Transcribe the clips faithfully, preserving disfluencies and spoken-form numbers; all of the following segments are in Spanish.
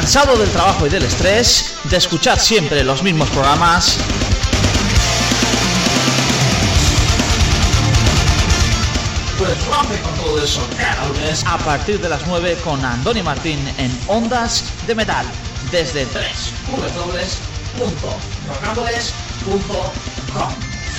¿Cansado del trabajo y del estrés? ¿De escuchar siempre los mismos programas? Pues rompe con todo eso cada lunes a partir de las nueve con Andoni Martín en Ondas de Metal desde doble u doble u doble u punto rocambolesc punto com.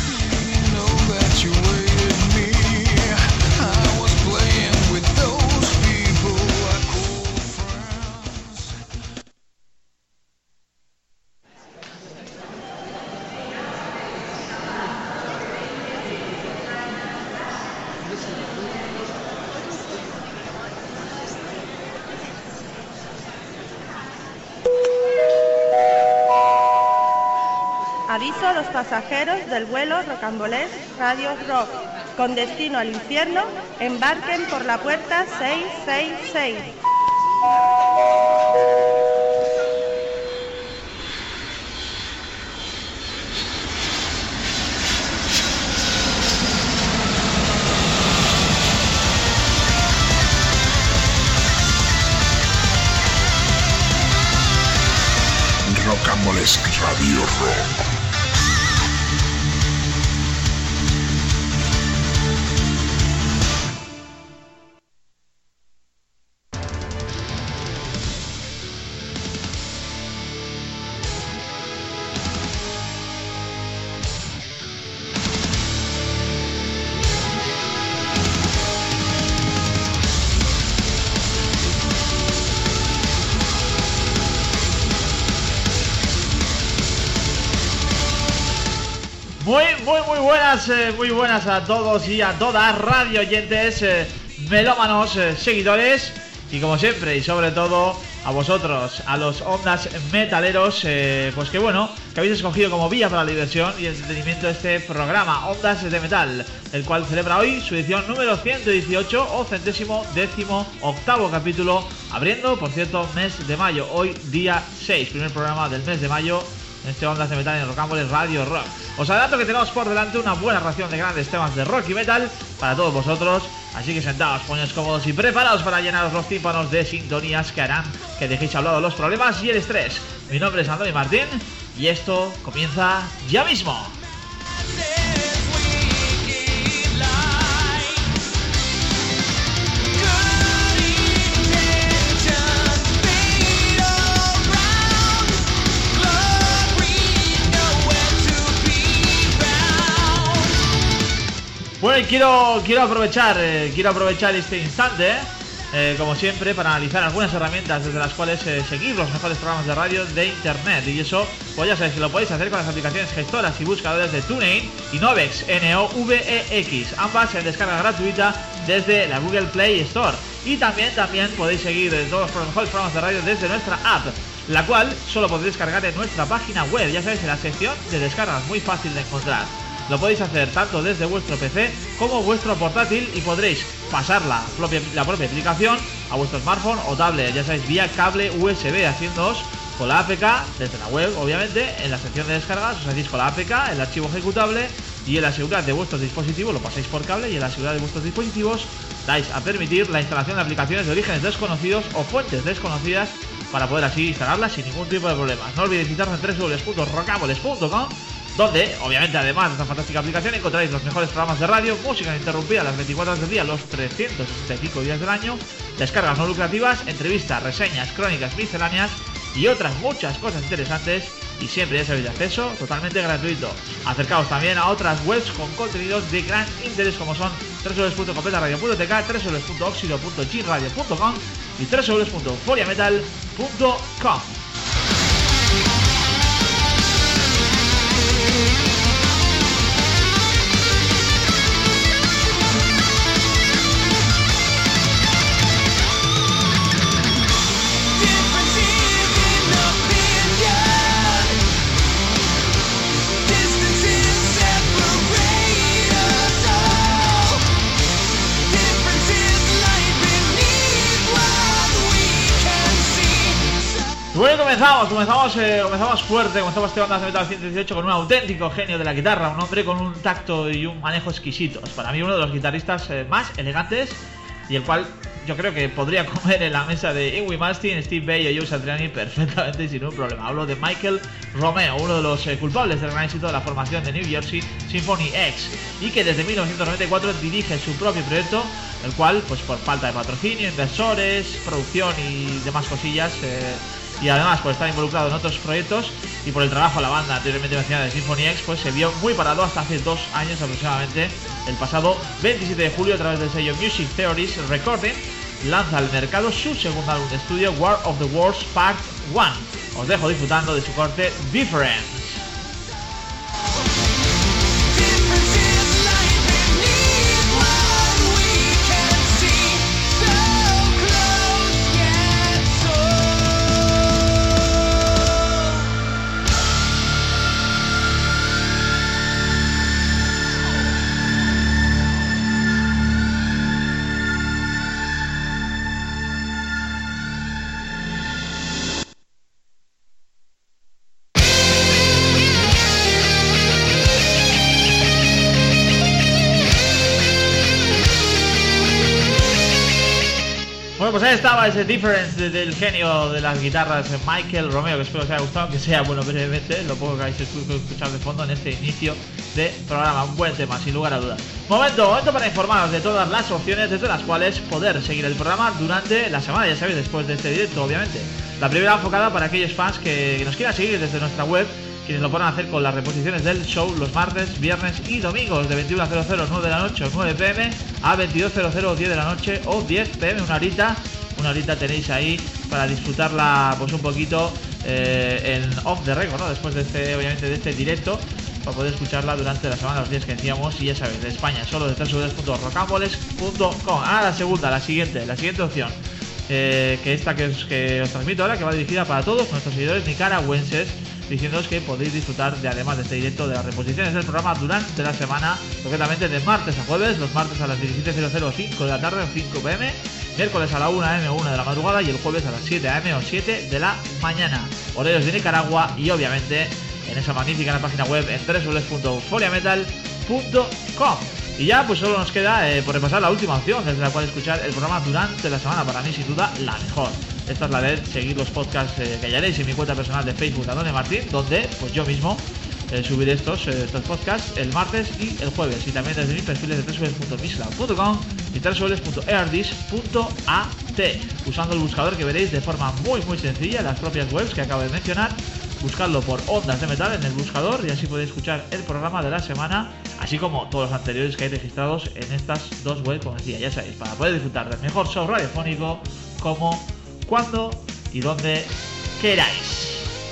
Aviso a los pasajeros del vuelo Rocambolesc Radio Rock con destino al infierno, embarquen por la puerta seis seis seis. Rocambolesc Radio Rock. Muy, muy, muy buenas, eh, muy buenas a todos y a todas, radio oyentes, eh, melómanos, eh, seguidores y como siempre y sobre todo a vosotros, a los ondas metaleros, eh, pues que bueno, que habéis escogido como vía para la diversión y entretenimiento este programa, Ondas de Metal, el cual celebra hoy su edición número ciento dieciocho o centésimo décimo octavo capítulo, abriendo, por cierto, mes de mayo, hoy día seis, primer programa del mes de mayo. En este Ondas de Metal en Rocambolesc Radio Rock. Os adelanto que tenemos por delante una buena ración de grandes temas de rock y metal para todos vosotros. Así que sentaos, poneos cómodos y preparaos para llenaros los tímpanos de sintonías que harán que dejéis a un lado los problemas y el estrés. Mi nombre es Andoni Martín y esto comienza ya mismo. Bueno, y quiero, quiero aprovechar eh, quiero aprovechar este instante, eh, como siempre, para analizar algunas herramientas desde las cuales eh, seguir los mejores programas de radio de internet. Y eso, pues ya sabéis que lo podéis hacer con las aplicaciones gestoras y buscadores de TuneIn y Novex, N O V E X, ambas en descarga gratuita desde la Google Play Store. Y también, también podéis seguir eh, todos los mejores programas de radio desde nuestra app, la cual solo podéis descargar en nuestra página web, ya sabéis, en la sección de descargas, muy fácil de encontrar. Lo podéis hacer tanto desde vuestro P C como vuestro portátil y podréis pasar la propia, la propia aplicación a vuestro smartphone o tablet, ya sabéis, vía cable U S B, haciéndoos con la A P K desde la web, obviamente, en la sección de descargas, os hacéis con la A P K, el archivo ejecutable, y en la seguridad de vuestros dispositivos lo pasáis por cable, y en la seguridad de vuestros dispositivos dais a permitir la instalación de aplicaciones de orígenes desconocidos o fuentes desconocidas para poder así instalarlas sin ningún tipo de problemas. No olvidéis visitarnos en doble u doble u doble u punto rocambolesc punto com, donde, obviamente, además de esta fantástica aplicación, encontraréis los mejores programas de radio, música ininterrumpida las veinticuatro horas del día, los trescientos sesenta y cinco días del año, descargas no lucrativas, entrevistas, reseñas, crónicas misceláneas y otras muchas cosas interesantes, y siempre ya sabéis, de acceso totalmente gratuito. Acercaos también a otras webs con contenidos de gran interés como son doble u doble u doble u punto completa radio punto t k, doble u doble u doble u punto oxido punto chinradio punto com y doble u doble u doble u punto euforiametal punto com. Bueno, comenzamos, comenzamos, eh, comenzamos fuerte, comenzamos este Ondas de Metal ciento dieciocho con un auténtico genio de la guitarra, un hombre con un tacto y un manejo exquisitos. Para mí uno de los guitarristas eh, más elegantes y el cual yo creo que podría comer en la mesa de Yngwie Malmsteen, Steve Vai o Joe Satriani perfectamente sin ningún problema. Hablo de Michael Romeo, uno de los eh, culpables del gran éxito de la formación de New Jersey Symphony X, y que desde mil novecientos noventa y cuatro dirige su propio proyecto, el cual, pues por falta de patrocinio, inversores, producción y demás cosillas, eh, y además por estar involucrado en otros proyectos y por el trabajo a la banda anteriormente mencionada de Symphony X, pues se vio muy parado hasta hace dos años aproximadamente. El pasado veintisiete de julio, a través del sello Music Theories Recording, lanza al mercado su segundo álbum de estudio, War of the Worlds Part uno. Os dejo disfrutando de su corte Difference. Pues ahí estaba ese Difference del genio de las guitarras, Michael Romeo, que espero que os haya gustado, que sea, bueno, brevemente, lo poco que habéis escuchado de fondo en este inicio de programa. Un buen tema, sin lugar a dudas. Momento, momento para informaros de todas las opciones desde las cuales poder seguir el programa durante la semana, ya sabéis, después de este directo, obviamente. La primera enfocada para aquellos fans que, que nos quieran seguir desde nuestra web, quienes lo puedan hacer con las reposiciones del show los martes, viernes y domingos de veintiuno a cero cero, nueve de la noche o nueve pm a veintidós cero cero, diez de la noche o diez pm, una horita, una horita tenéis ahí para disfrutarla pues un poquito eh, en off the record, ¿no? Después de este, obviamente, de este directo, para poder escucharla durante la semana, los días que decíamos, y ya sabéis, de España, solo de doble u doble u doble u punto rocamboles punto com. Ah, la segunda, la siguiente, la siguiente opción, eh, que esta que os, que os transmito ahora, que va dirigida para todos nuestros seguidores nicaragüenses, diciéndoos que podéis disfrutar de, además de este directo, de las reposiciones del programa durante la semana, concretamente de martes a jueves, los martes a las diecisiete cero cero o cinco de la tarde o cinco pm, miércoles a la una eme o una de la madrugada y el jueves a las siete eme o siete de la mañana, horarios de Nicaragua, y obviamente en esa magnífica página web en doble u doble u doble u punto foliametal punto com. Y ya pues solo nos queda eh, por repasar la última opción desde la cual escuchar el programa durante la semana, para mí sin duda la mejor. Esta es la de seguir los podcasts eh, que hallaréis en mi cuenta personal de Facebook, Andoni Martín, donde pues yo mismo eh, subiré estos, eh, estos podcasts el martes y el jueves, y también desde mis perfiles de doble u doble u doble u punto mixcloud punto com y doble u doble u doble u punto eardis punto a t, usando el buscador que veréis de forma muy muy sencilla en las propias webs que acabo de mencionar. Buscadlo por Ondas de Metal en el buscador y así podéis escuchar el programa de la semana, así como todos los anteriores que hay registrados en estas dos webs, como decía, ya sabéis, para poder disfrutar del mejor show radiofónico como, cuando y donde queráis.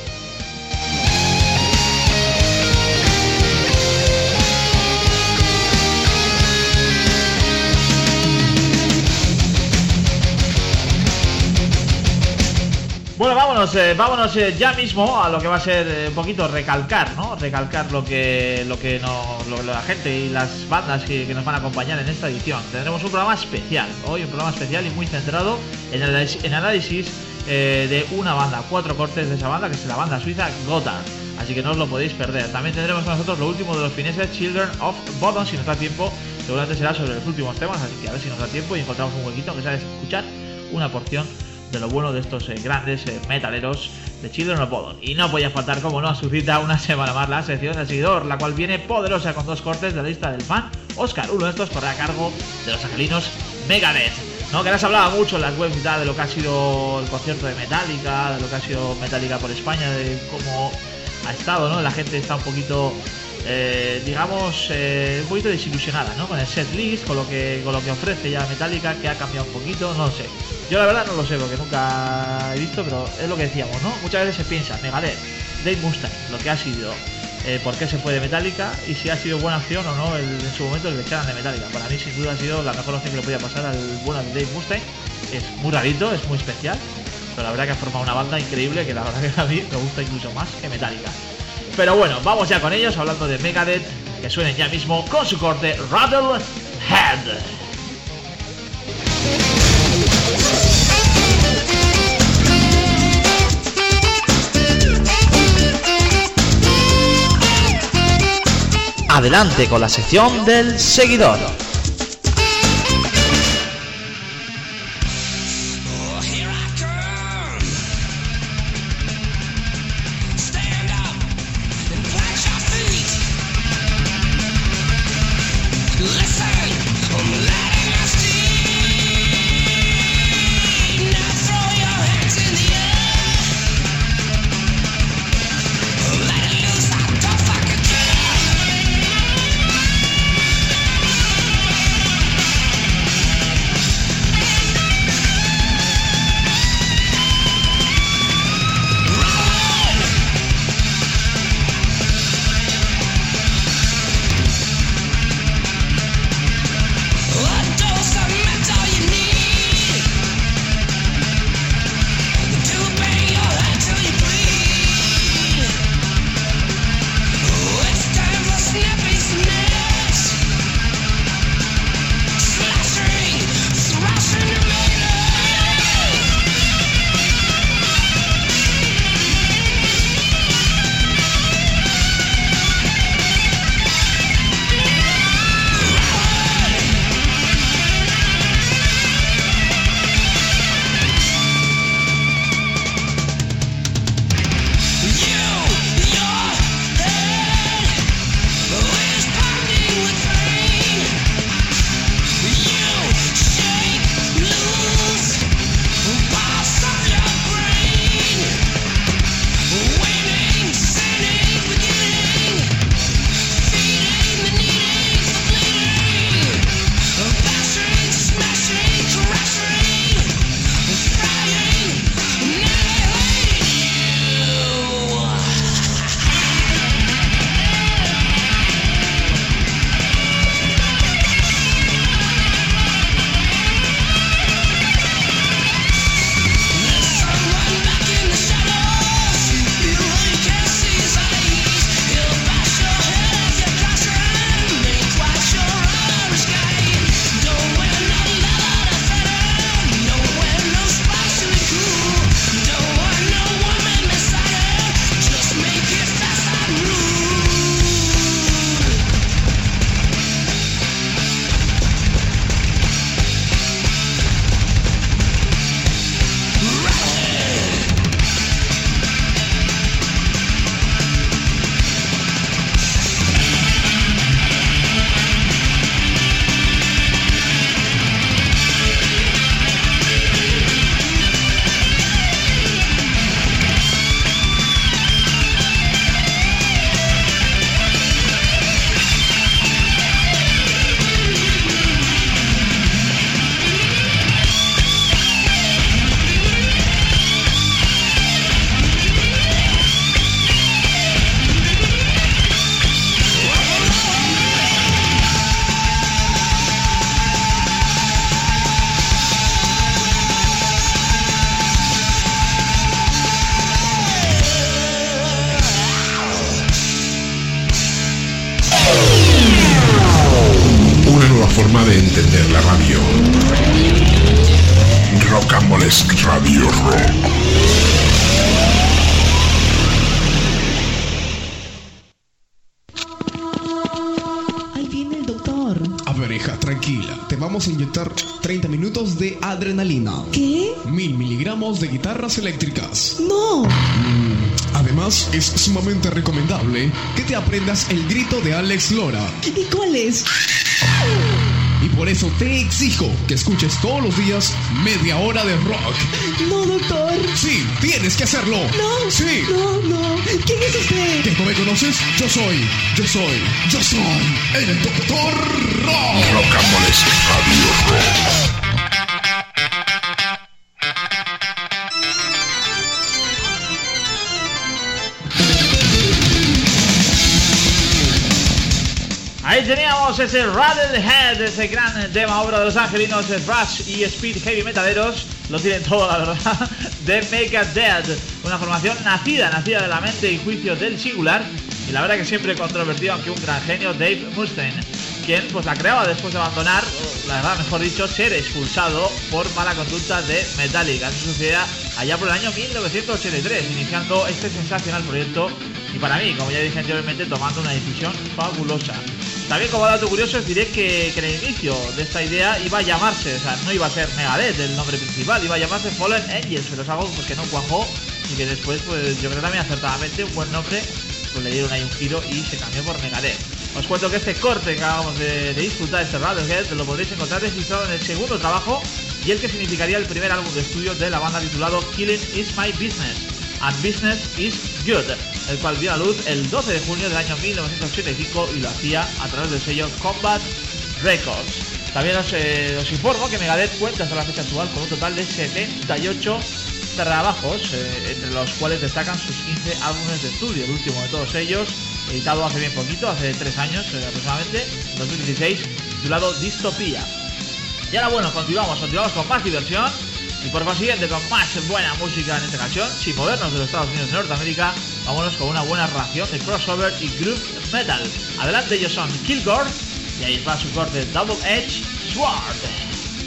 Bueno, vámonos, eh, vámonos eh, ya mismo a lo que va a ser eh, un poquito recalcar, ¿no? Recalcar lo que lo que no, lo, la gente y las bandas que, que nos van a acompañar en esta edición. Tendremos un programa especial, hoy un programa especial y muy centrado en el en análisis eh, de una banda, cuatro cortes de esa banda, que es la banda suiza Gotthard. Así que no os lo podéis perder. También tendremos con nosotros lo último de los fineses, Children of Bodom. Si nos da tiempo, seguramente será sobre los últimos temas, así que a ver si nos da tiempo y encontramos un huequito que sea escuchar una porción de lo bueno de estos eh, grandes eh, metaleros de Children of Bodom. Y no podía faltar, como no, suscita una semana más la sección del seguidor, la cual viene poderosa con dos cortes de la lista del fan Oscar. Uno de estos corre a cargo de los angelinos Megadeth, ¿no? Que ahora se hablaba mucho en las webs y tal de lo que ha sido el concierto de Metallica, de lo que ha sido Metallica por España, de cómo ha estado, ¿no? La gente está un poquito, eh, digamos, eh, un poquito desilusionada, ¿no? Con el set list, con lo que con lo que ofrece ya Metallica, que ha cambiado un poquito, no lo sé. Yo la verdad no lo sé porque nunca he visto, pero es lo que decíamos, ¿no? Muchas veces se piensa, Megadeth, Dave Mustaine, lo que ha sido, eh, por qué se fue de Metallica y si ha sido buena opción o no el, en su momento el que echaran de Metallica. Para mí sin duda ha sido la mejor opción que le podía pasar al bueno de Dave Mustaine. Es muy rarito, es muy especial, pero la verdad que ha formado una banda increíble que la verdad que a mí me gusta incluso más que Metallica. Pero bueno, vamos ya con ellos, hablando de Megadeth, que suenen ya mismo con su corte Rattlehead. Adelante con la sección del seguidor. Rocambolesque Radio Rock. Tranquila, te vamos a inyectar treinta minutos de adrenalina. ¿Qué? Mil miligramos de guitarras eléctricas. ¡No! Mm, además, es sumamente recomendable que te aprendas el grito de Alex Lora. ¿Y cuál es? Y por eso te exijo que escuches todos los días media hora de rock. No, doctor. Sí, tienes que hacerlo. No. Sí. No, no. ¿Quién es usted? ¿Que no me conoces? Yo soy, yo soy, yo soy el Doctor Rock. Rocambolesque Radio Rock. Ahí teníamos ese Rattlehead, ese gran tema, obra de los angelinos thrash y speed heavy metaleros, lo tienen todo, la verdad, de Megadeth, una formación nacida, nacida de la mente y juicio del singular, y la verdad que siempre controvertido, aunque un gran genio, Dave Mustaine, quien pues la creaba después de abandonar, la verdad, mejor dicho, ser expulsado por mala conducta de Metallica. Eso sucedía allá por el año mil novecientos ochenta y tres, iniciando este sensacional proyecto, y para mí, como ya dije anteriormente, tomando una decisión fabulosa. También, como dato curioso, os diré que, que en el inicio de esta idea iba a llamarse, o sea, no iba a ser Megadeth el nombre principal, iba a llamarse Fallen Angels, pero es algo pues, que no cuajó y que después, pues yo creo también acertadamente, un buen nombre, pues le dieron ahí un giro y se cambió por Megadeth. Os cuento que este corte que acabamos de, de disfrutar, este Rattlehead, lo podréis encontrar registrado en el segundo trabajo y el que significaría el primer álbum de estudio de la banda titulado Killing Is My Business and Business Is Good, el cual vio a luz el doce de junio del año mil novecientos ochenta y cinco y lo hacía a través del sello Combat Records. También os, eh, os informo que Megadeth cuenta hasta la fecha actual con un total de setenta y ocho trabajos, eh, entre los cuales destacan sus quince álbumes de estudio, el último de todos ellos, editado hace bien poquito, hace tres años eh, aproximadamente, dos mil dieciséis, titulado Dystopia. Y ahora bueno, continuamos, continuamos con más diversión y por consiguiente con más buena música en esta ocasión, sin movernos de los Estados Unidos de Norteamérica, vámonos con una buena ración de crossover y groove metal. Adelante, ellos son Kilgore y ahí va su corte Double Edge Sword.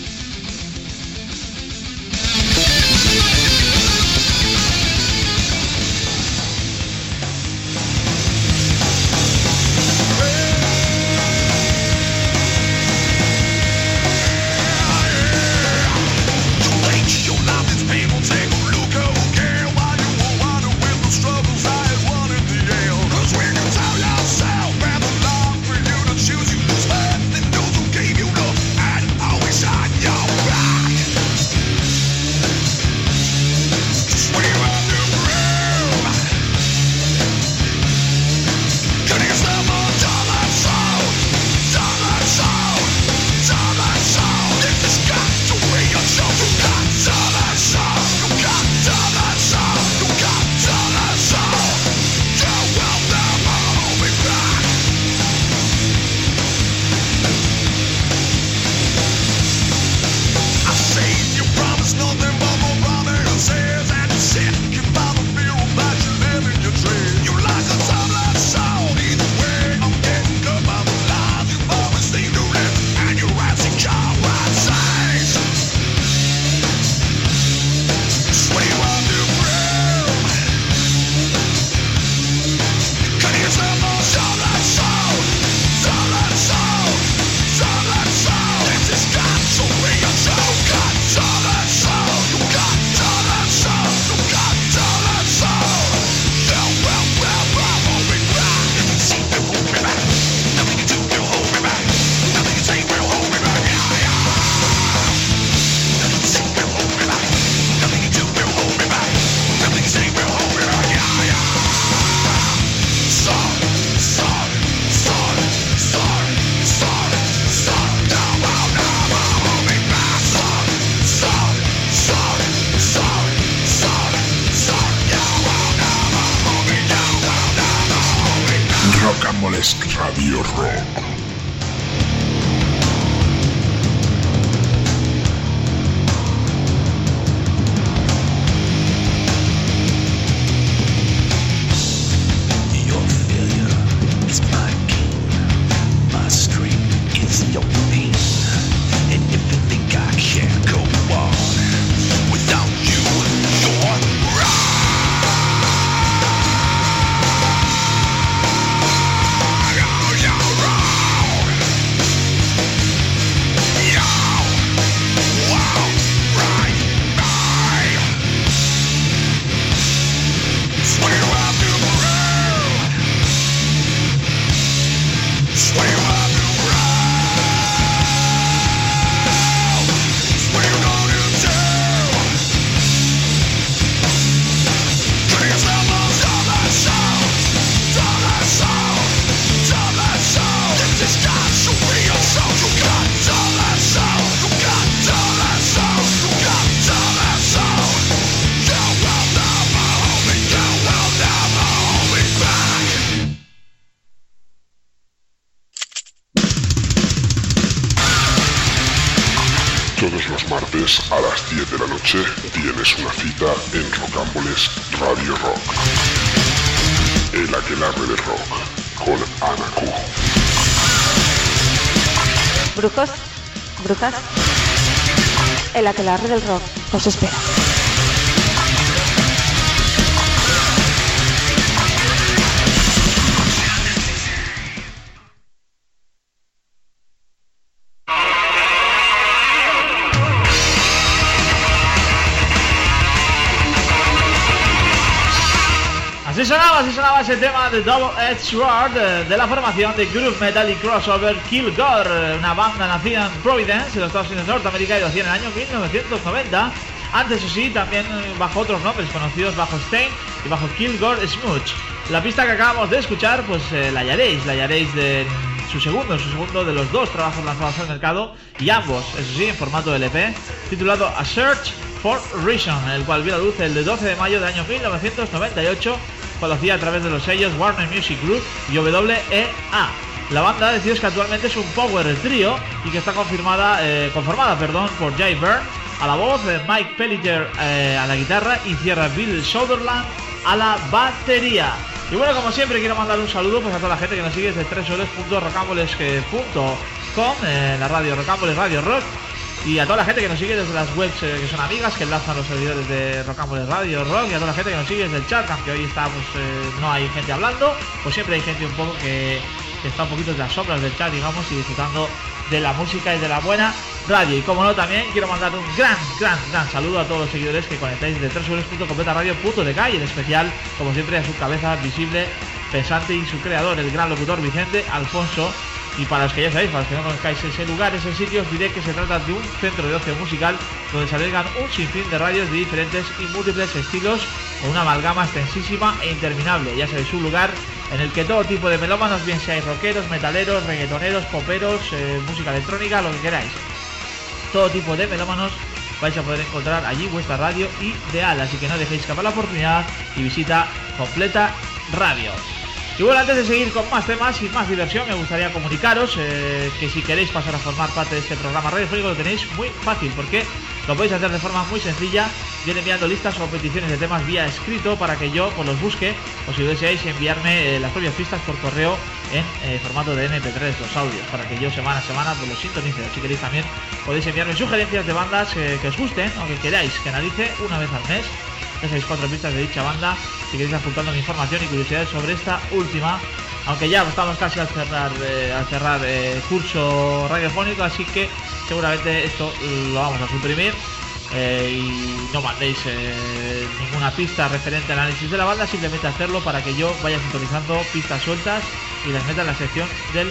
Rocambolesque Radio Rock. Without a las diez de la noche tienes una cita en Rocambolesque Radio Rock. El aquelarre del rock con Ana Q. Brujos, brujas, el aquelarre del rock os espera. Así sonaba, así sonaba ese tema de Double Edged Sword de, de la formación de groove metal y crossover Kilgore, una banda nacida en Providence, en los Estados Unidos de Norteamérica, y lo hacía en el año mil novecientos noventa. Antes, eso sí, también bajo otros nombres conocidos, bajo Stain y bajo Kilgore Smooch. La pista que acabamos de escuchar, pues eh, la hallaréis, la hallaréis de su segundo, su segundo de los dos trabajos lanzados al mercado, y ambos, eso sí, en formato de L P, titulado A Search for Reason, el cual vio la luz el doce de mayo del año mil novecientos noventa y ocho, conocida a través de los sellos Warner Music Group y W E A. La banda, deciros que actualmente es un power trio y que está confirmada, eh, conformada perdón, por Jay Byrne a la voz, eh, Mike Pelletier eh, a la guitarra y cierra Bill Sutherland a la batería. Y bueno, como siempre, quiero mandar un saludo pues a toda la gente que nos sigue desde w w w punto rocambolesque punto com, eh, la radio Rocambolesque Radio Rock, y a toda la gente que nos sigue desde las webs eh, que son amigas, que enlazan los servidores de Rocambolesque Radio Rock, y a toda la gente que nos sigue desde el chat, aunque hoy estamos, eh, no hay gente hablando, pues siempre hay gente un poco que, que está un poquito en las sombras del chat, digamos, y disfrutando de la música y de la buena radio. Y como no, también quiero mandar un gran, gran, gran saludo a todos los seguidores que conectáis desde w w w punto completa radio punto d k, y en especial, como siempre, a su cabeza visible, pensante y su creador, el gran locutor Vicente Alfonso. Y para los que ya sabéis, para los que no conozcáis ese lugar, ese sitio, os diré que se trata de un centro de ocio musical donde se albergan un sinfín de radios de diferentes y múltiples estilos, con una amalgama extensísima e interminable. Ya sabéis, un lugar en el que todo tipo de melómanos, bien seáis rockeros, metaleros, reggaetoneros, poperos, eh, música electrónica, lo que queráis, todo tipo de melómanos vais a poder encontrar allí vuestra radio ideal. Así que no dejéis escapar la oportunidad y visita Completa Radio. Y bueno, antes de seguir con más temas y más diversión, me gustaría comunicaros eh, que si queréis pasar a formar parte de este programa radiofónico lo tenéis muy fácil, porque lo podéis hacer de forma muy sencilla, bien enviando listas o peticiones de temas vía escrito para que yo pues los busque, o si deseáis enviarme eh, las propias pistas por correo en eh, formato de eme pe tres, los audios, para que yo semana a semana pues los sintonice. Si queréis también podéis enviarme sugerencias de bandas eh, que os gusten o que queráis que analice una vez al mes. Ya sabéis, cuatro pistas de dicha banda, si queréis apuntando mi información y curiosidades sobre esta última, aunque ya estamos casi al cerrar eh, al cerrar eh, curso radiofónico, así que seguramente esto lo vamos a suprimir eh, y no mandéis eh, ninguna pista referente al análisis de la banda, simplemente hacerlo para que yo vaya sintonizando pistas sueltas y las meta en la sección del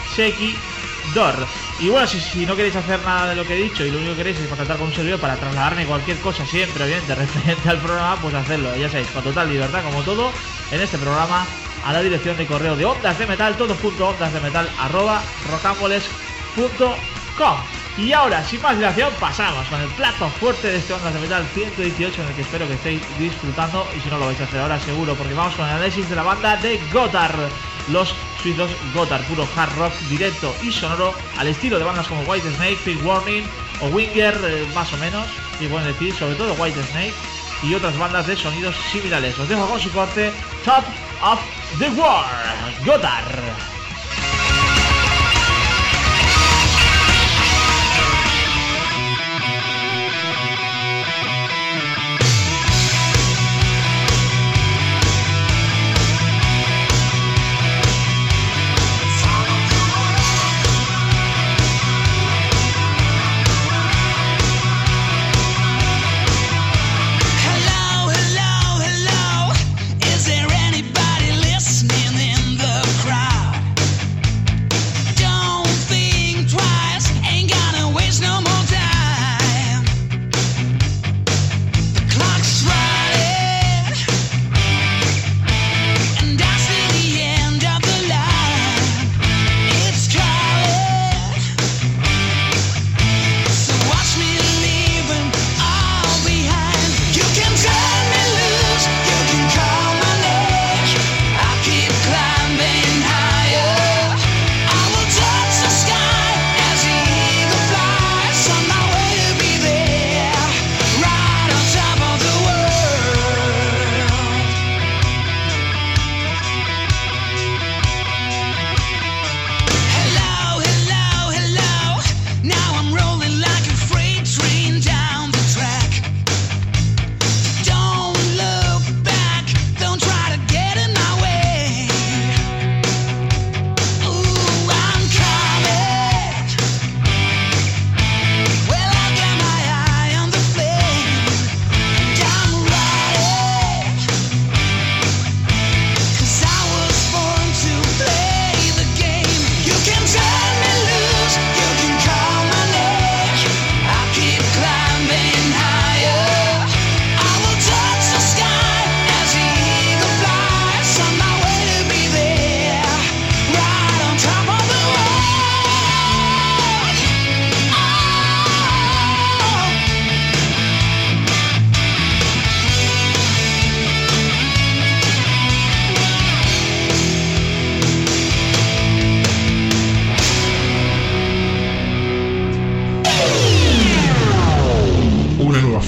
seguidor. Y bueno, si, si no queréis hacer nada de lo que he dicho y lo único que queréis es contactar con un servidor para trasladarme cualquier cosa, siempre obviamente referente al programa, pues hacerlo, ya sabéis, con total libertad, como todo en este programa, a la dirección de correo de Ondas de Metal, todo junto, ondas de metal arroba rocambolesque punto com. Y ahora, sin más dilación, pasamos con el plato fuerte de este Ondas de Metal ciento dieciocho, en el que espero que estéis disfrutando, y si no lo vais a hacer ahora seguro, porque vamos con el análisis de la banda de Gotthard, los suizos Gotthard, puro hard rock directo y sonoro, al estilo de bandas como Whitesnake, Big Warning o Winger, eh, más o menos, y pueden decir, sobre todo Whitesnake y otras bandas de sonidos similares. Os dejo con su corte Top of the War, Gotthard. Hello, hello, hello. Is there anybody listening in the crowd?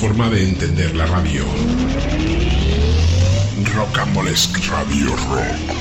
forma de entender la radio. Rocambolesque Radio Rock.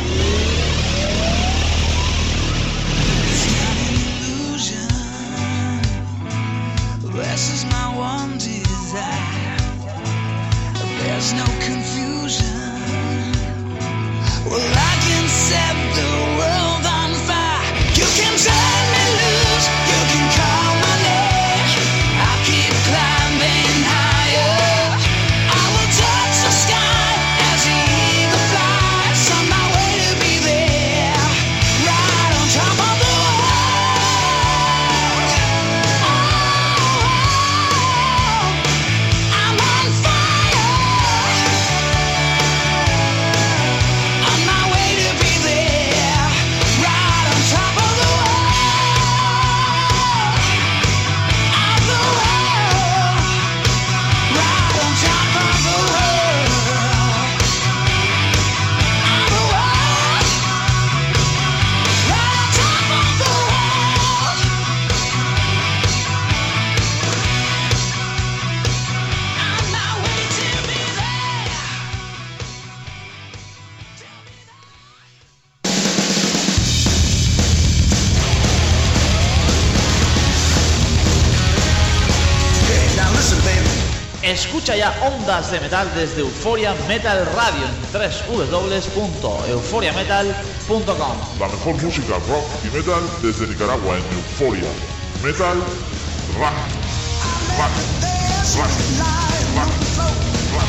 This is my one desire. There's no confusion. Well, I can set the world on fire. You can turn me loose. You can call my name. I'll keep climbing higher. I will touch the sky as the eagle flies. On my way to be there, right on top of the world. Oh, I'm on fire. On my way to be there, right on top of the world. Of the world, right on top of the world. Of the world, right on top of the world. On my way to be there. Escucha ya Ondas de Metal desde Euphoria Metal Radio en doble u doble u doble u punto euphoria metal punto com. La mejor música rock y metal desde Nicaragua en Euphoria Metal Rock. Rock. Rock. Rock. Rock.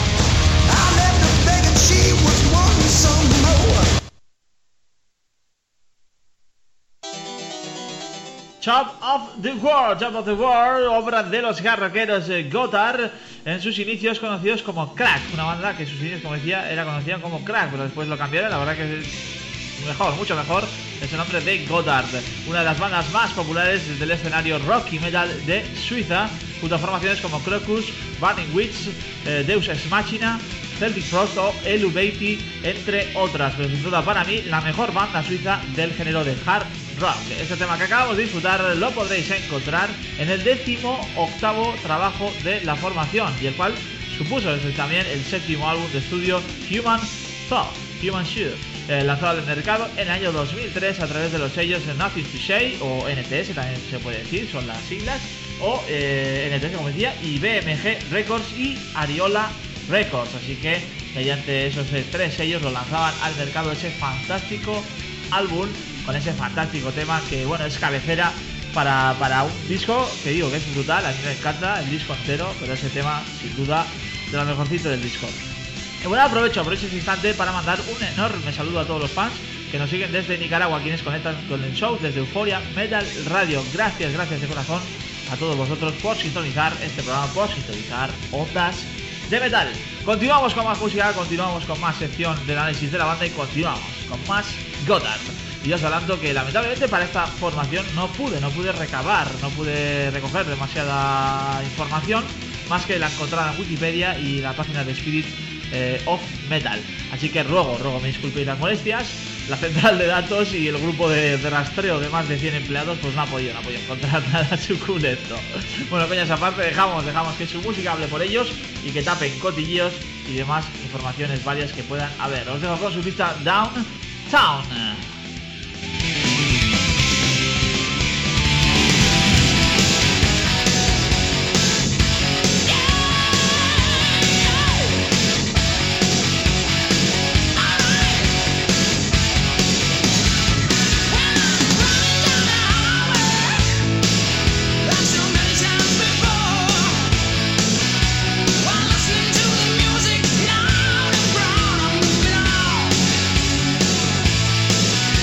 Chop of the World, Chop of the World, obra de los garroqueros de Gotthard, en sus inicios conocidos como Crack, una banda que en sus inicios, como decía, era conocida como Crack, pero después lo cambiaron, la verdad que es mejor, mucho mejor, es el nombre de Gotthard, una de las bandas más populares del escenario rock y metal de Suiza, junto a formaciones como Crocus, Burning Witch, eh, Deus Ex Machina, Celtic Frost o Eluveitie, entre otras, pero sin duda para mí la mejor banda suiza del género de hard rock. Este tema que acabamos de disfrutar lo podréis encontrar en el décimo octavo trabajo de la formación, y el cual supuso desde también el séptimo álbum de estudio Human Thought, Human Shoe, eh, lanzado al mercado en el año dos mil tres a través de los sellos Nothing to Say o N T S, también se puede decir, son las siglas, o eh, N T S como decía, y B M G Records y Ariola Records, así que mediante esos eh, tres sellos lo lanzaban al mercado ese fantástico álbum con ese fantástico tema que bueno es cabecera para, para un disco que digo que es brutal, a mí me encanta el disco entero, pero ese tema sin duda de lo mejorcito del disco. Y bueno, aprovecho, aprovecho este instante para mandar un enorme saludo a todos los fans que nos siguen desde Nicaragua, quienes conectan con el show desde Euphoria Metal Radio. Gracias, gracias de corazón a todos vosotros por sintonizar este programa, por sintonizar Ondas de Metal. Continuamos con más música, continuamos con más sección de análisis de la banda y continuamos con más Gotthard. Y os adelanto que lamentablemente para esta formación no pude, no pude recabar, no pude recoger demasiada información, más que la encontrada en Wikipedia y la página de Spirit eh, of Metal. Así que ruego, ruego me disculpéis las molestias. La central de datos y el grupo de, de rastreo de más de cien empleados pues no ha podido, no ha podido encontrar nada suculento. Bueno, coñas aparte, dejamos, dejamos que su música hable por ellos y que tapen cotilleos y demás informaciones varias que puedan haber. Os dejo con su pista Downtown. Music loud and brown, I'm moving on.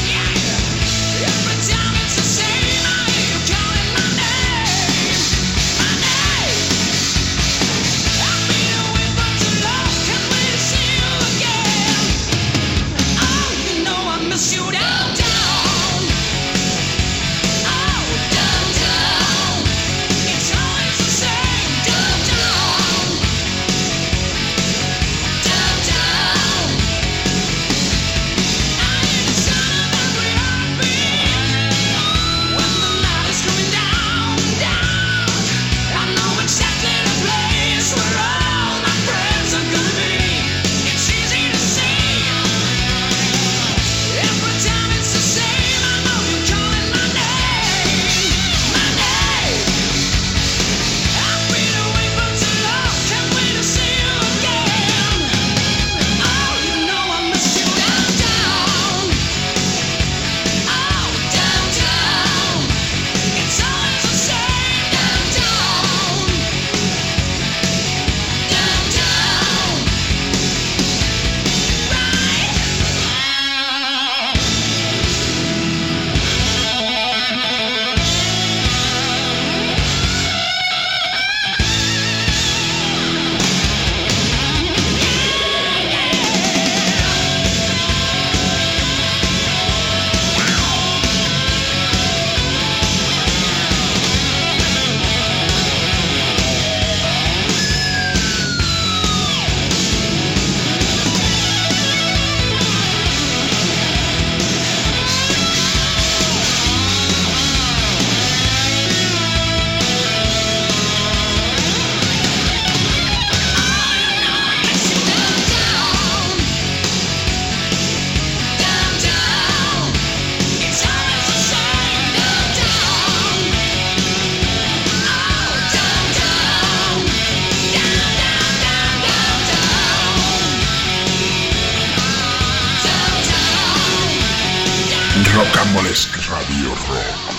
Rocambolesque Radio Rock.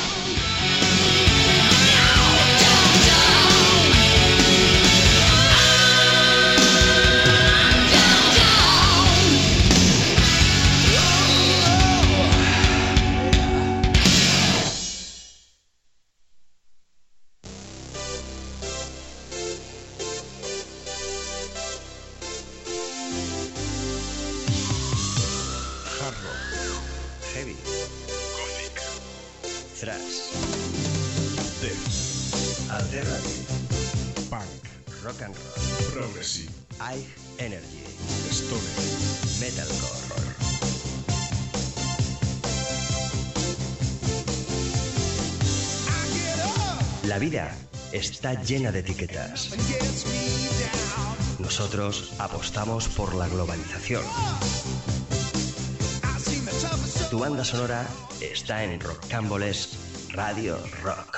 La vida está llena de etiquetas. Nosotros apostamos por la globalización. Tu banda sonora está en Rocambolesque Radio Rock.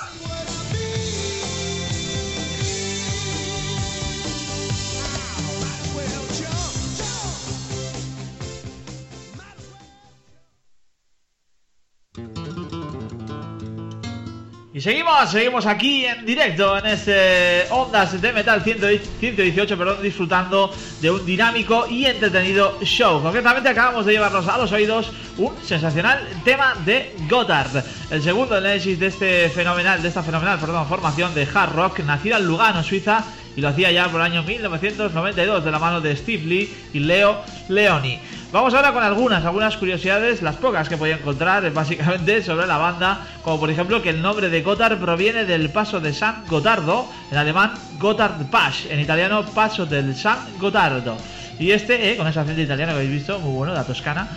Y seguimos, seguimos aquí en directo en este Ondas de Metal ciento dieciocho, perdón, disfrutando de un dinámico y entretenido show. Concretamente acabamos de llevarnos a los oídos un sensacional tema de Gotthard, el segundo análisis de este fenomenal, de esta fenomenal, perdón, formación de hard rock nacida en Lugano, Suiza, y lo hacía ya por el año mil novecientos noventa y dos de la mano de Steve Lee y Leo Leoni. Vamos ahora con algunas, algunas curiosidades, las pocas que podía encontrar básicamente sobre la banda, como por ejemplo que el nombre de Gotthard proviene del paso de San Gotardo, en alemán Gotthardpass, en italiano Paso del San Gotardo. Y este, eh, con ese acento italiano que habéis visto, muy bueno, la Toscana.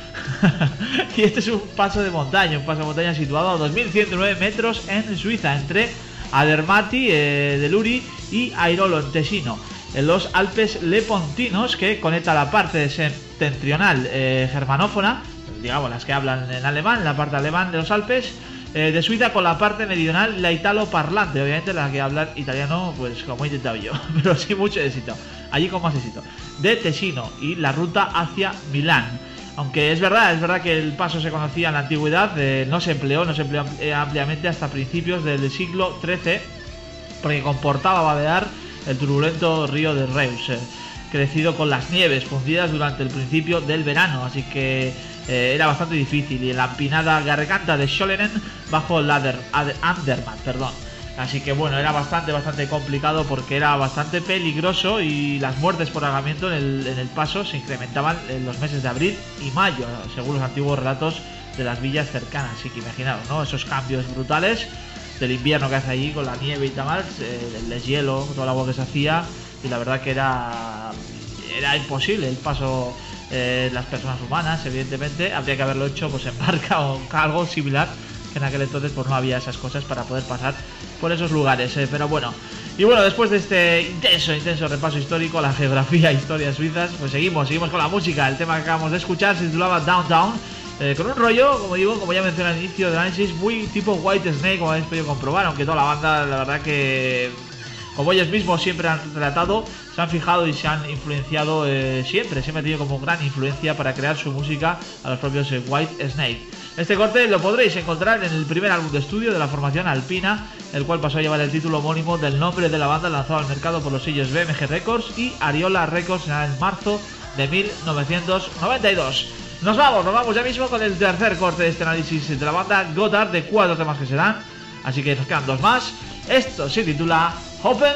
Y este es un paso de montaña, un paso de montaña situado a dos mil ciento nueve metros en Suiza, entre Adermati eh, de Luri y Airolo, en Tesino, en los Alpes Lepontinos, que conecta la parte septentrional eh, germanófona, digamos las que hablan en alemán, la parte alemán de los Alpes eh, de Suiza, con la parte meridional, la italo-parlante, obviamente la que hablan italiano, pues como he intentado yo, pero sin mucho éxito, allí con más éxito, de Tesino, y la ruta hacia Milán. Aunque es verdad, es verdad que el paso se conocía en la antigüedad, eh, no se empleó, no se empleó ampliamente hasta principios del siglo trece, porque comportaba vadear el turbulento río de Reus, eh, crecido con las nieves fundidas durante el principio del verano, así que eh, era bastante difícil, y en la empinada garganta de Scholenen bajo el Andermatt, perdón. Así que bueno, era bastante, bastante complicado porque era bastante peligroso, y las muertes por ahogamiento en el, en el paso se incrementaban en los meses de abril y mayo, según los antiguos relatos de las villas cercanas. Así que imaginaos, ¿no?, esos cambios brutales del invierno que hace allí con la nieve y tal, eh, el deshielo, todo el agua que se hacía, y la verdad que era, era imposible el paso. Eh, las personas humanas, evidentemente, habría que haberlo hecho pues en barca o algo similar, que en aquel entonces pues no había esas cosas para poder pasar por esos lugares, eh, pero bueno. Y bueno, después de este intenso, intenso repaso histórico, la geografía e historias suizas, pues seguimos, seguimos con la música. El tema que acabamos de escuchar se titulaba Downtown, eh, con un rollo, como digo, como ya mencioné al inicio del análisis, muy tipo White Snake, como habéis podido comprobar, aunque toda la banda, la verdad que, como ellos mismos siempre han relatado, se han fijado y se han influenciado eh, siempre, siempre han tenido como gran influencia para crear su música a los propios eh, White Snake. Este corte lo podréis encontrar en el primer álbum de estudio de la formación alpina, el cual pasó a llevar el título homónimo del nombre de la banda, lanzado al mercado por los sellos B M G Records y Ariola Records en marzo de mil novecientos noventa y dos. Nos vamos, nos vamos ya mismo con el tercer corte de este análisis de la banda Gotthard, de cuatro temas que se dan, así que nos quedan dos más. Esto se titula Open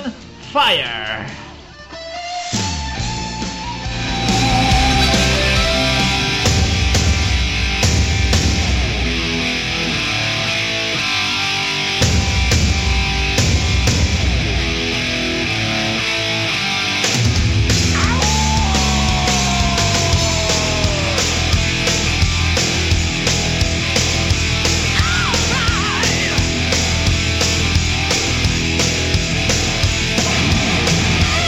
Fire. Oh,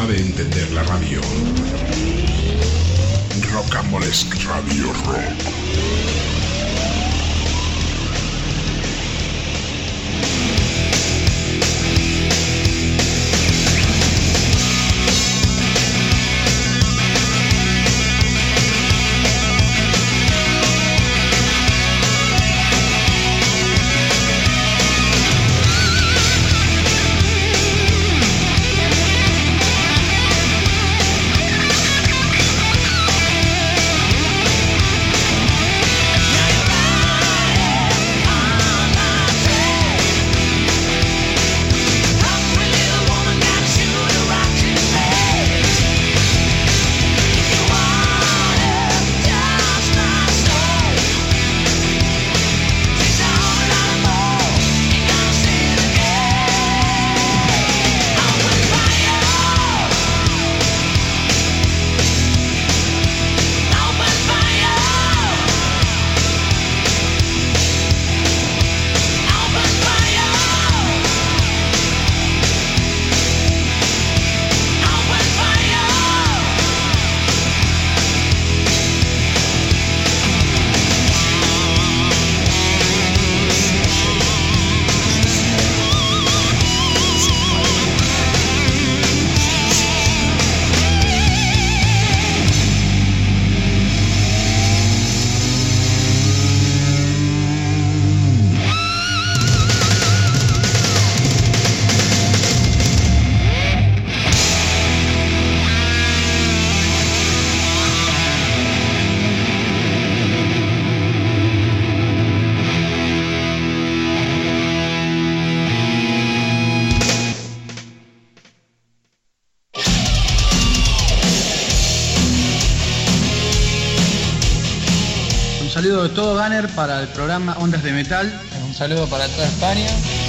de entender la radio. Rocambolesque Radio Rock. Un saludo de todo Gunner para el programa Ondas de Metal. Un saludo para toda España.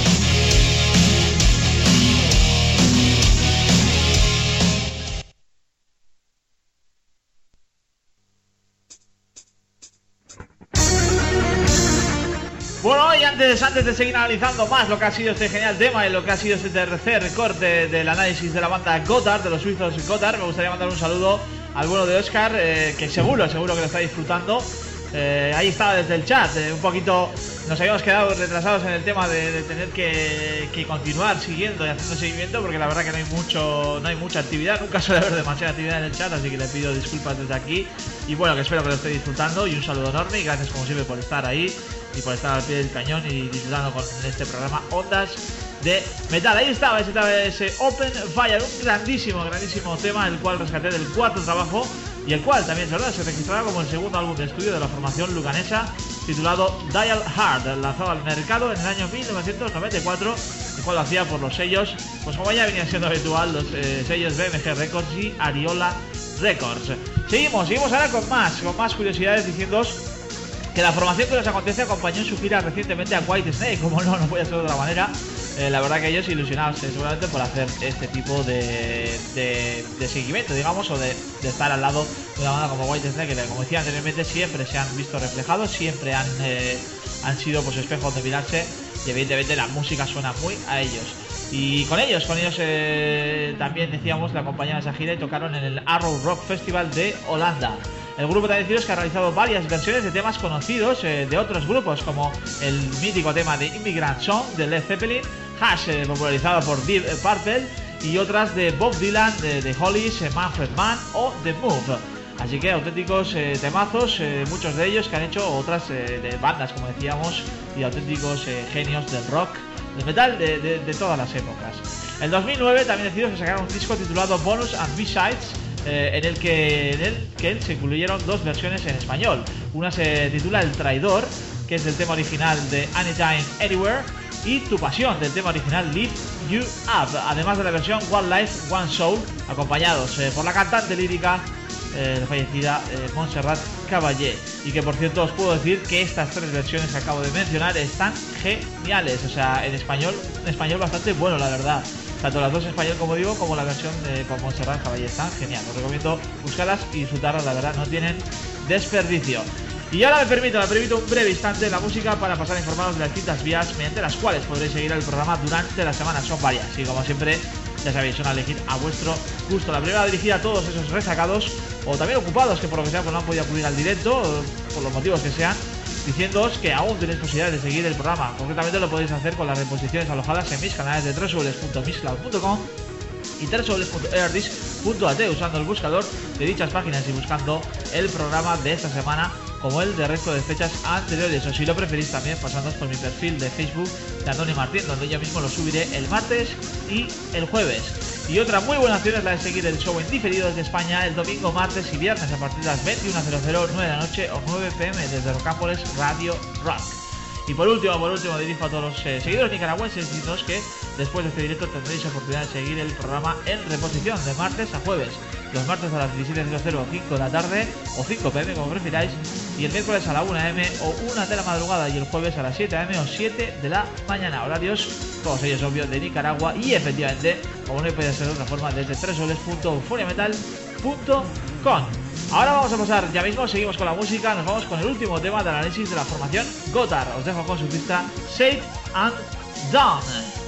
Bueno, y antes, antes de seguir analizando más lo que ha sido este genial tema y lo que ha sido este tercer corte del análisis de la banda Gotthard, de los suizos Gotthard, me gustaría mandar un saludo al bueno de Oscar, eh, que seguro, seguro que lo está disfrutando. Eh, ahí estaba desde el chat, eh, un poquito nos habíamos quedado retrasados en el tema de, de tener que, que continuar siguiendo y haciendo seguimiento, porque la verdad que no hay mucho, no hay mucha actividad, nunca suele haber demasiada actividad en el chat, así que le pido disculpas desde aquí y bueno, que espero que lo esté disfrutando y un saludo enorme y gracias como siempre por estar ahí y por estar al pie del cañón y disfrutando con este programa Ondas de Metal. Ahí estaba ese, ese Open Fire, un grandísimo, grandísimo tema, el cual rescaté del cuarto trabajo y el cual también es verdad se registrará como el segundo álbum de estudio de la formación luganesa titulado Dial Hard, lanzado al mercado en el año mil novecientos noventa y cuatro, el cual lo hacía por los sellos, pues como ya venía siendo habitual, los eh, sellos B M G Records y Ariola Records. Seguimos, seguimos ahora con más, con más curiosidades, diciéndoos que la formación que nos acontece acompañó en su gira recientemente a Whitesnake, como no, no puede ser de otra manera. Eh, la verdad que ellos ilusionados eh, seguramente por hacer este tipo de, de, de seguimiento, digamos, o de, de estar al lado de una banda como Whitesnake, que como decía anteriormente, siempre se han visto reflejados, siempre han, eh, han sido pues espejos de mirarse y evidentemente la música suena muy a ellos. Y con ellos, con ellos eh, también decíamos, la acompañaron a esa gira y tocaron en el Arrow Rock Festival de Holanda. El grupo también deciros que ha realizado varias versiones de temas conocidos eh, de otros grupos, como el mítico tema de Immigrant Song de Led Zeppelin, Hash, eh, popularizado por Deep Purple, y otras de Bob Dylan, de The Hollies, eh, Manfred Mann o The Move. Así que auténticos eh, temazos, eh, muchos de ellos que han hecho otras eh, de bandas, como decíamos, y auténticos eh, genios del rock, del metal, de, de, de todas las épocas. En dos mil nueve también deciros que sacaron un disco titulado Bonus and B-Sides, Eh, en el que en el que se incluyeron dos versiones en español. Una se titula El Traidor, que es del tema original de Anytime Anywhere, y Tu Pasión, del tema original Lift You Up, además de la versión One Life One Soul, acompañados eh, por la cantante lírica eh, fallecida eh, Montserrat Caballé. Y que por cierto os puedo decir que estas tres versiones que acabo de mencionar están geniales, o sea, en español, en español bastante bueno, la verdad. Tanto las dos en español, como digo, como la versión de con Montserrat Caballé, están genial. Os recomiendo buscarlas y disfrutarlas, la verdad, no tienen desperdicio. Y ahora me permito, me permito un breve instante la música para pasar a informaros de las distintas vías mediante las cuales podréis seguir el programa durante la semana. Son varias y como siempre Ya sabéis, son a elegir a vuestro gusto. La primera dirigida a todos esos resacados o también ocupados que por lo que sea pues no han podido acudir al directo, por los motivos que sean, diciéndoos que aún tenéis posibilidades de seguir el programa. Concretamente lo podéis hacer con las reposiciones alojadas en mis canales de w w w punto mixcloud punto com y w w w punto airdisk punto a t usando el buscador de dichas páginas y buscando el programa de esta semana como el de resto de fechas anteriores, o si lo preferís también pasándoos por mi perfil de Facebook de Andoni Martín, donde ya mismo lo subiré el martes y el jueves. Y otra muy buena opción es la de seguir el show en diferido desde España el domingo, martes y viernes a partir de las veintiuna cero cero, nueve de la noche o nueve p m desde Rocamboles Radio Rock. Y por último, por último, dirijo a todos los eh, seguidores nicaragüenses diciéndoos que después de este directo tendréis oportunidad de seguir el programa en reposición de martes a jueves. Los martes a las diecisiete cero cero o cinco de la tarde o cinco p m como prefiráis, y el miércoles a la una a m o una de la madrugada, y el jueves a las siete a m o siete de la mañana. Horarios, todos ellos obvios, de Nicaragua y efectivamente, como no puede ser de otra forma, desde w w w punto euforiametal punto com. Ahora vamos a pasar, ya mismo seguimos con la música, nos vamos con el último tema del análisis de la formación Gotthard. Os dejo con su pista Said and Done.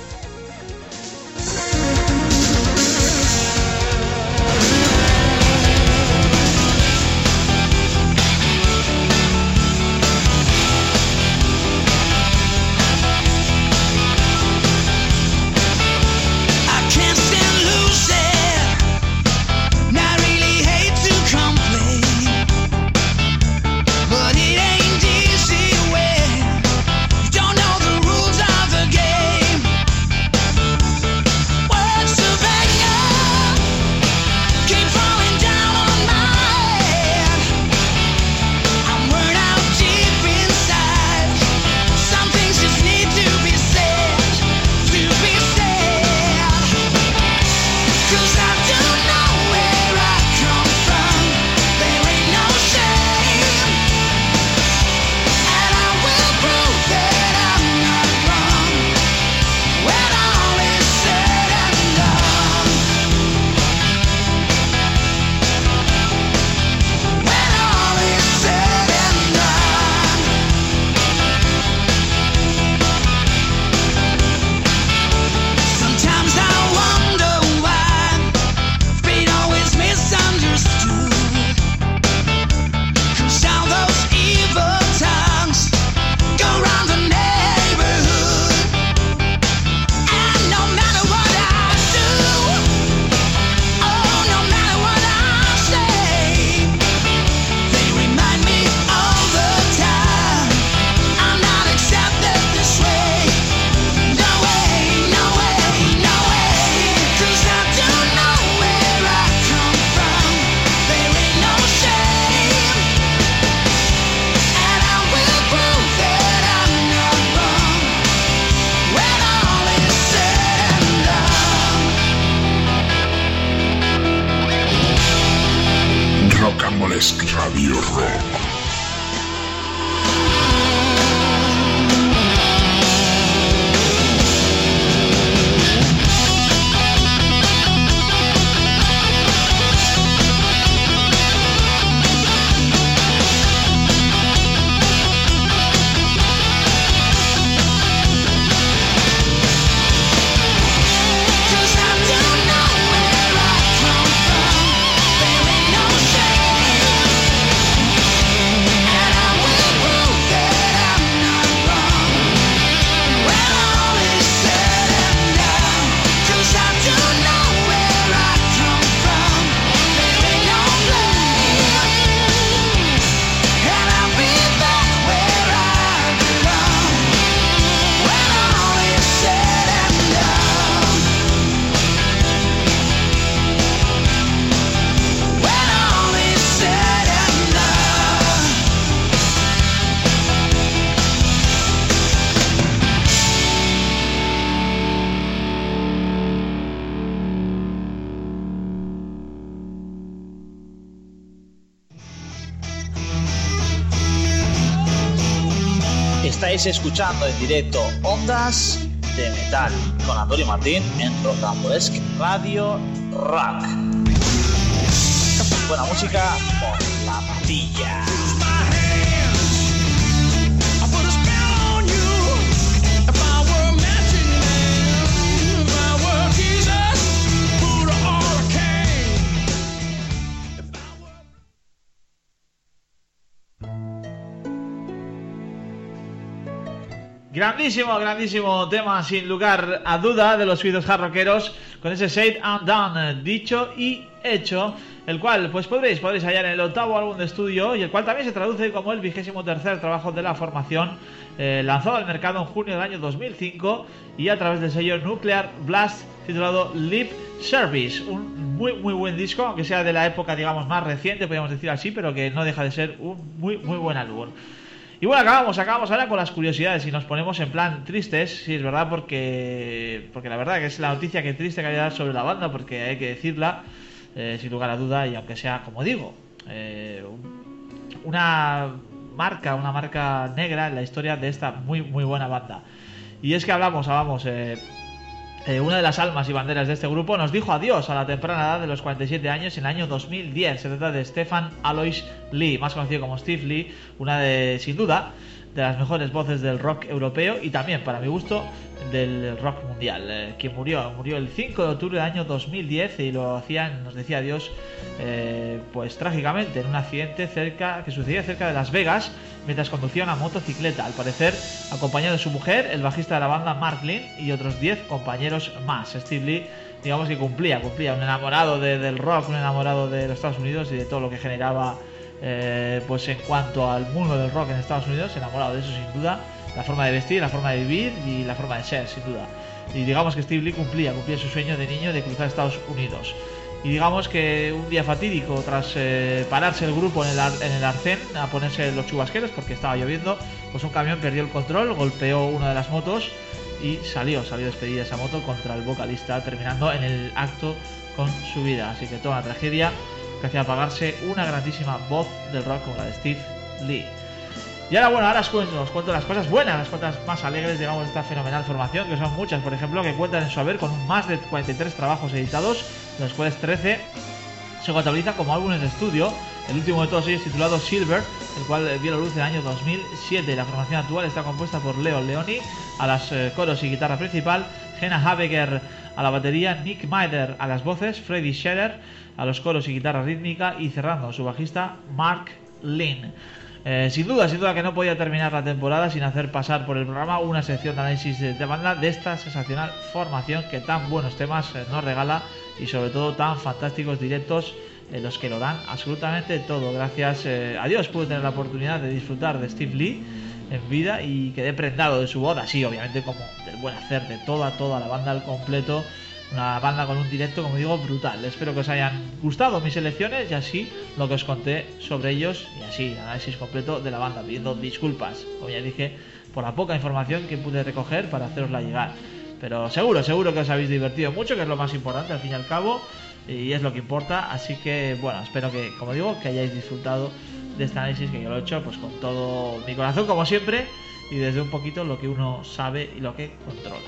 Radio Rock. Estáis escuchando en directo Ondas de Metal con Andoni Martín en Rocambolesque Radio Rock. Buena música por la patilla. Grandísimo, grandísimo tema, sin lugar a duda, de los suizos hard rockeros, con ese Said and Done, dicho y hecho, el cual pues podréis, podréis hallar en el octavo álbum de estudio, y el cual también se traduce como el vigésimo tercer trabajo de la formación, eh, lanzado al mercado en junio del año dos mil cinco, y a través del sello Nuclear Blast, titulado Lip Service. Un muy muy buen disco, aunque sea de la época, digamos, más reciente, podríamos decir así, pero que no deja de ser un muy muy buen álbum. Y bueno, acabamos, acabamos ahora con las curiosidades y nos ponemos en plan tristes, sí, es verdad, porque porque la verdad que es la noticia que triste que hay que dar sobre la banda, porque hay que decirla, eh, sin lugar a duda, y aunque sea, como digo, eh, una marca, una marca negra en la historia de esta muy muy buena banda. Y es que hablamos, hablamos, eh, eh, una de las almas y banderas de este grupo nos dijo adiós a la temprana edad de los cuarenta y siete años en el año dos mil diez. Se trata de Stefan Alois Lee, más conocido como Steve Lee, una de, sin duda, de las mejores voces del rock europeo y también, para mi gusto, del rock mundial, eh, que murió murió el cinco de octubre del año dos mil diez y lo hacían, nos decía adiós, eh, pues trágicamente en un accidente cerca que sucedía cerca de Las Vegas mientras conducía una motocicleta, al parecer acompañado de su mujer, el bajista de la banda Mark Lynn y otros diez compañeros más. Steve Lee, digamos que cumplía, cumplía un enamorado de, del rock, un enamorado de los Estados Unidos y de todo lo que generaba, eh, pues en cuanto al mundo del rock en Estados Unidos, enamorado de eso sin duda, la forma de vestir, la forma de vivir y la forma de ser, sin duda. Y digamos que Steve Lee cumplía, cumplía su sueño de niño de cruzar Estados Unidos. Y digamos que un día fatídico, tras eh, pararse el grupo en el, ar en el arcén a ponerse los chubasqueros porque estaba lloviendo, pues un camión perdió el control, golpeó una de las motos y salió, salió despedida esa moto contra el vocalista, terminando en el acto con su vida. Así que toda una tragedia que hacía apagarse una grandísima voz del rock como la de Steve Lee. Y ahora, bueno, ahora os cuento, os cuento las cosas buenas, las cosas más alegres, digamos, de esta fenomenal formación, que son muchas, por ejemplo, que cuentan en su haber con más de cuarenta y tres trabajos editados, de los cuales trece se contabilizan como álbumes de estudio, el último de todos ellos titulado Silver, el cual vio la luz en el año dos mil siete. La formación actual está compuesta por Leo Leoni a las eh, coros y guitarra principal, Jenna Habeger a la batería, Nick Maider a las voces, Freddy Scherer a los coros y guitarra rítmica y cerrando su bajista Mark Lynn. Eh, sin duda, sin duda que no podía terminar la temporada sin hacer pasar por el programa una sección de análisis de, de banda de esta sensacional formación que tan buenos temas eh, nos regala y sobre todo tan fantásticos directos en eh, los que lo dan absolutamente todo. Gracias eh, a Dios pude tener la oportunidad de disfrutar de Steve Lee en vida y quedé prendado de su voz, así obviamente como del buen hacer de toda, toda la banda al completo. Una banda con un directo, como digo, brutal. Espero que os hayan gustado mis selecciones y así lo que os conté sobre ellos y así análisis completo de la banda, pidiendo disculpas, como ya dije, por la poca información que pude recoger para hacerosla llegar. Pero seguro, seguro que os habéis divertido mucho, que es lo más importante al fin y al cabo y es lo que importa. Así que bueno, espero que, como digo, que hayáis disfrutado de este análisis, que yo lo he hecho pues con todo mi corazón como siempre y desde un poquito lo que uno sabe y lo que controla.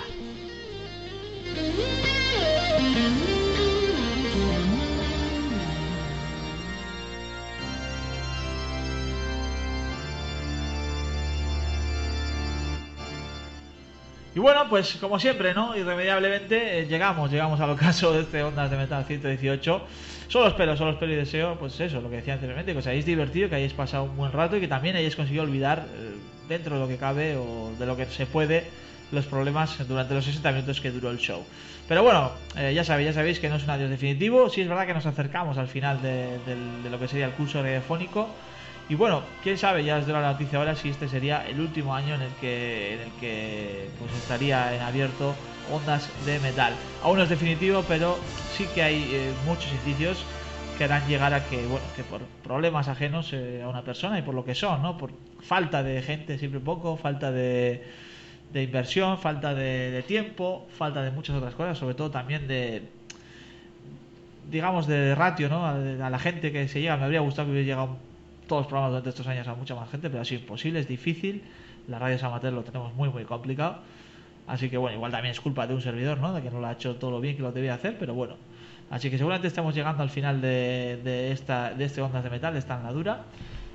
Y bueno, pues como siempre, ¿no? Irremediablemente eh, llegamos, llegamos al ocaso de este Ondas de Metal ciento dieciocho. Solo espero, solo espero y deseo, pues eso, lo que decía anteriormente, que os hayáis divertido, que hayáis pasado un buen rato y que también hayáis conseguido olvidar, eh, dentro de lo que cabe o de lo que se puede, los problemas durante los sesenta minutos que duró el show. Pero bueno, eh, ya sabéis, ya sabéis que no es un adiós definitivo. Sí es verdad que nos acercamos al final de, de, de lo que sería el curso radiofónico. Y bueno, quién sabe, ya os doy la noticia ahora si este sería el último año en el que en el que pues estaría en abierto Ondas de Metal. Aún no es definitivo, pero sí que hay eh, muchos indicios que harán llegar a que, bueno, que por problemas ajenos eh, a una persona y por lo que son, ¿no? Por falta de gente siempre poco, falta de, de inversión, falta de, de tiempo, falta de muchas otras cosas, sobre todo también de, digamos, de ratio, ¿no? A, a la gente que se llega. Me habría gustado que hubiera llegado todos los programas durante estos años a mucha más gente, pero así es imposible, es difícil. Las radios amateur lo tenemos muy muy complicado, así que bueno, igual también es culpa de un servidor, ¿no? De que no lo ha hecho todo lo bien que lo debía hacer, pero bueno, así que seguramente estamos llegando al final de, de esta de este Ondas de Metal, de esta andadura,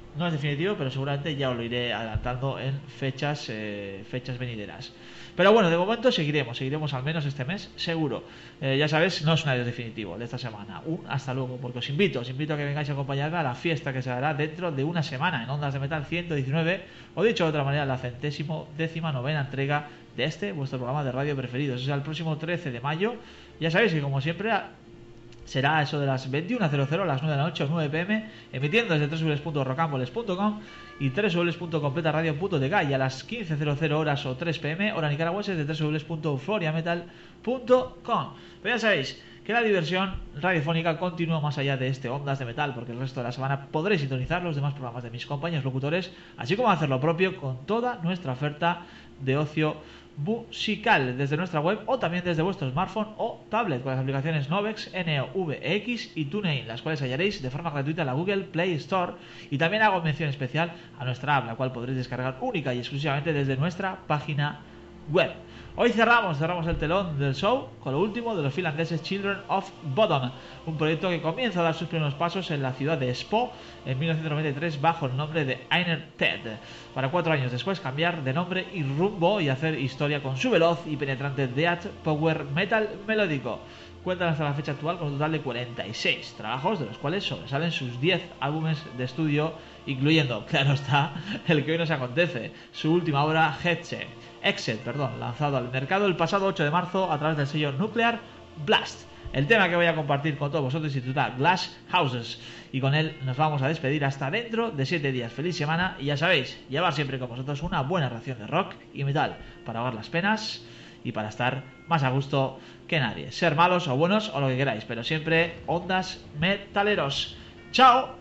no es definitivo, pero seguramente ya os lo iré adelantando en fechas eh, fechas venideras. Pero bueno, de momento seguiremos, seguiremos al menos este mes, seguro. Eh, ya sabéis, no es un adiós definitivo de esta semana. Un hasta luego, porque os invito, os invito a que vengáis a acompañarme a la fiesta que se dará dentro de una semana en Ondas de Metal ciento diecinueve, o dicho de otra manera, la centésimo décima novena entrega de este, vuestro programa de radio preferido. Eso será el próximo trece de mayo. Ya sabéis que, como siempre, será eso de las veintiuna cero cero, las nueve de la noche o nueve pm, emitiendo desde w w w punto rocamboles punto com y w w w punto completa radio punto t k, y a las quince cero cero horas o tres pm, hora nicaragüense, de w w w punto euforiametal punto com. Pero ya sabéis que la diversión radiofónica continúa más allá de este Ondas de Metal, porque el resto de la semana podréis sintonizar los demás programas de mis compañeros locutores, así como hacer lo propio con toda nuestra oferta de ocio musical desde nuestra web o también desde vuestro smartphone o tablet con las aplicaciones Novex, N O V X y TuneIn, las cuales hallaréis de forma gratuita en la Google Play Store. Y también hago mención especial a nuestra app, la cual podréis descargar única y exclusivamente desde nuestra página web. Hoy cerramos, cerramos el telón del show con lo último de los finlandeses Children of Bodom, un proyecto que comienza a dar sus primeros pasos en la ciudad de Espoo en mil novecientos noventa y tres bajo el nombre de Einer Ted, para cuatro años después cambiar de nombre y rumbo y hacer historia con su veloz y penetrante death power metal melódico. Cuentan hasta la fecha actual con un total de cuarenta y seis trabajos, de los cuales sobresalen sus diez álbumes de estudio, incluyendo, claro está, el que hoy nos acontece, su última obra, Hexe, Exit, perdón, lanzado al mercado el pasado ocho de marzo a través del sello Nuclear Blast. El tema que voy a compartir con todos vosotros se titula Glass Houses, y con él nos vamos a despedir hasta dentro de siete días. Feliz semana, y ya sabéis, llevar siempre con vosotros una buena ración de rock y metal para ahogar las penas y para estar más a gusto que nadie. Ser malos o buenos o lo que queráis, pero siempre ondas metaleros. ¡Chao!